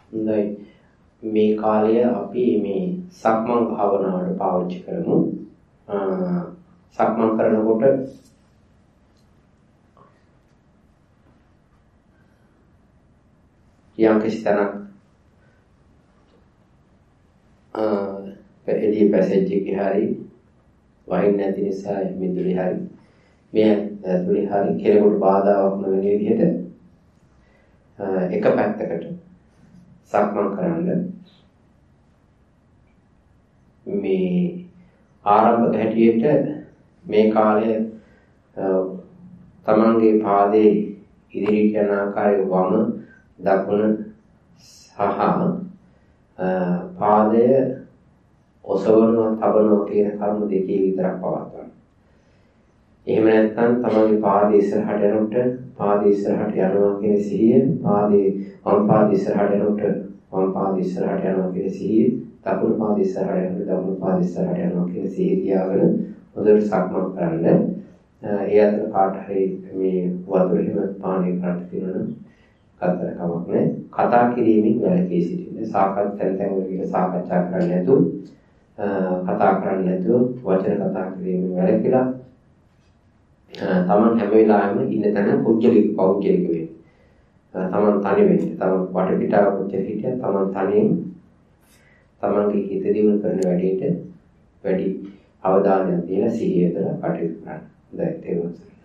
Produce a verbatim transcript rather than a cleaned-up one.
හොඳයි. මේ කාලය අපි මේ සක්මන් භාවනාවට පාවිච්චි කරමු. සක්මන් කරනකොට යම් කිසි තැනක් එළිය පැසේජ් එකේ හරි වහින්න නැති නිසා මිදුලේ හරි මේ ඇතුලේ හරි කෙනෙකුට බාධාවක් නොවන විදිහට එක පැත්තකට සක්මන් කරන්න මේ ආරම්භක හැටියට මේ කාලය තමන්ගේ පාදයේ ඉදිරියට යන ආකාරයේ වම දකුණ සහ පාදය ඔසවනවා තබනවා කියන කරුණු දෙකේ විතරක් පවත්වන්න. එහෙම නැත්නම් තමන්ගේ පාදයේ ඉස්සරහට යනකොට පාදයේ ඉස්සරහට යනවා කියන සිහිය, පාදයේ වම් පාදයේ ඉස්සරහට යනකොට වම් පාදයේ ඉස්සරහට යනවා කියන සිහිය, දකුණු පාදයේ ඉස්සරහට යනකොට දකුණු පාදයේ ඉස්සරහට යනවා කියන සිහිය තියාගෙන හොඳට සක්මන් කරන්න. ඒ අතර කාට හරි මේ වතුර හිම පානය කරන්න තියෙනවා කතර කමක් නැහැ. කතා කිරීමෙන් වැළකී සිටින්න. සාකච්ඡා තැන් තැන් වල සාකච්ඡා කරන්න නැතුව කතා කරන්න නැතුව වචන කතා කිරීමෙන් වැළකීලා තමන් හැම වෙලාවෙම ඉන්න තැන පුජ්‍යලික පෞද්ගලික වෙන්න. තමන් තනි වෙන්න. තමන් වටපිටාව පුජ්‍යලික හිටිය තමන් තනියෙන් තමන්ගේ හිත දියුණු කරන වැඩේට වැඩි අවධානයක් දීලා සිහිය කරලා කටයුතු කරන්න. දැන් තේරුණා.